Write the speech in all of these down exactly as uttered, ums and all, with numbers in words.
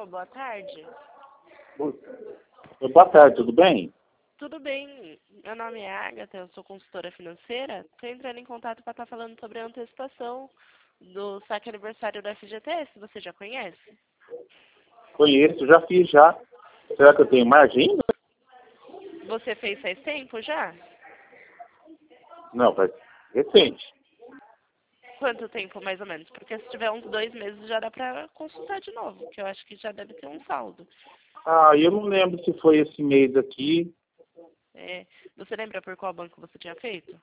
boa tarde. Boa tarde, tudo bem? Tudo bem. Meu nome é Agatha, eu sou consultora financeira. Estou entrando em contato para estar falando sobre a antecipação do saque aniversário da F G T S. Você já conhece? Conheço, já fiz já. Será que eu tenho margem ainda? Você fez faz tempo já? Não, faz recente. Quanto tempo, mais ou menos? Porque se tiver uns dois meses já dá para consultar de novo, que eu acho que já deve ter um saldo. Ah, eu não lembro se foi esse mês aqui. É, você lembra por qual banco você tinha feito?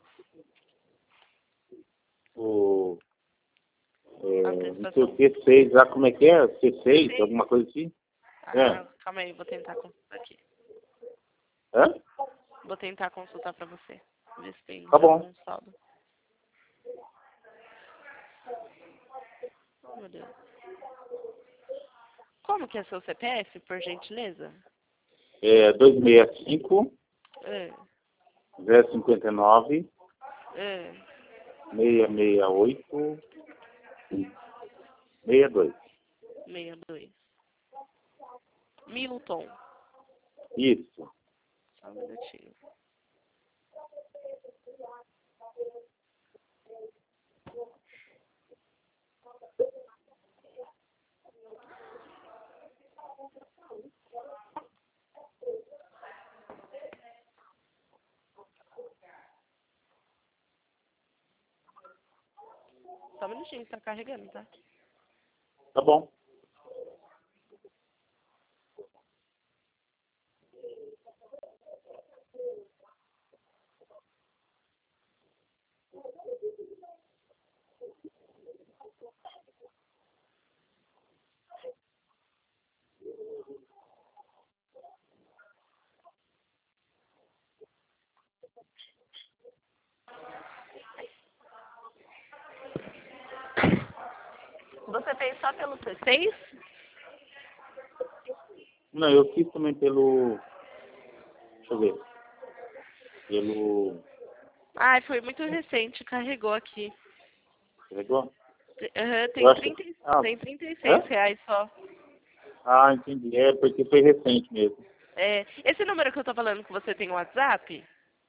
O, é, não sei Antecipação. o C seis, lá como é que é? C seis, Sim. alguma coisa assim? Ah, É. calma aí, vou tentar consultar aqui. Hã? Vou tentar consultar para você. Ver se tem Tá já bom. algum saldo. Oh, meu Deus. Como que é seu C P F, por gentileza? É dois seis cinco, É, zero cinco nove, é, seis seis oito, seis dois. sessenta e dois. Milton. Isso. Só um minutinho. Só um minutinho, tá carregando, tá? Tá bom. Você fez só pelo C seis? Não, eu fiz também pelo... Deixa eu ver. Pelo... Ai, foi muito recente, carregou aqui. Pegou? Aham, Eu tem, acho trinta, que... Ah, tem trinta e seis hã? reais só. Ah, entendi. É, porque foi recente mesmo. É, esse número que eu tô falando que você tem o WhatsApp?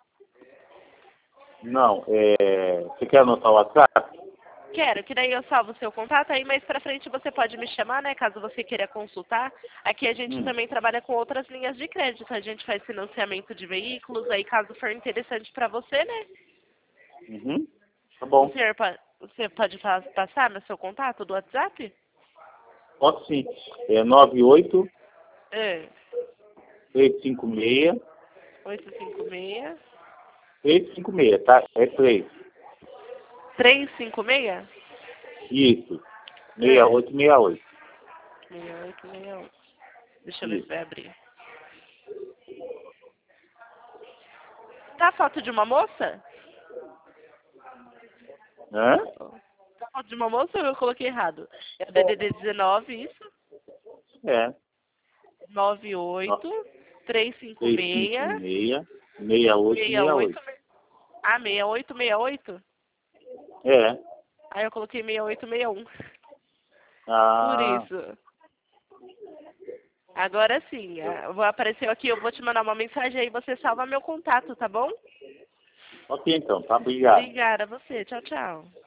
Não, é... Você quer anotar o WhatsApp? Quero, que daí eu salvo o seu contato, aí mais pra frente você pode me chamar, né, caso você queira consultar. Aqui a gente Hum. também trabalha com outras linhas de crédito, a gente faz financiamento de veículos, aí caso for interessante pra você, né, Uhum. Tá o bom. senhor pa- você pode fa- passar no seu contato do WhatsApp? Posso sim. É nove oito É, três cinco seis, oito cinco seis, três cinco seis, tá? É três. três cinco seis? Isso. É, seis oito seis oito. seis oito seis oito. Deixa eu ver se Isso. vai abrir. Tá a foto de uma moça? Hã? Tá a foto de uma moça ou eu coloquei errado? É o D D D dezenove, isso? É. nove oito três cinco três cinco seis seis, seis oito seis seis oito. oito. Ah, seis oito seis oito? É. Aí eu coloquei seis oito seis um. Por Ah, isso. Agora sim, ah, vou aparecer aqui, eu vou te mandar uma mensagem aí, você salva meu contato, tá bom? ok então, tá? Obrigado. Obrigada a você. Tchau, tchau.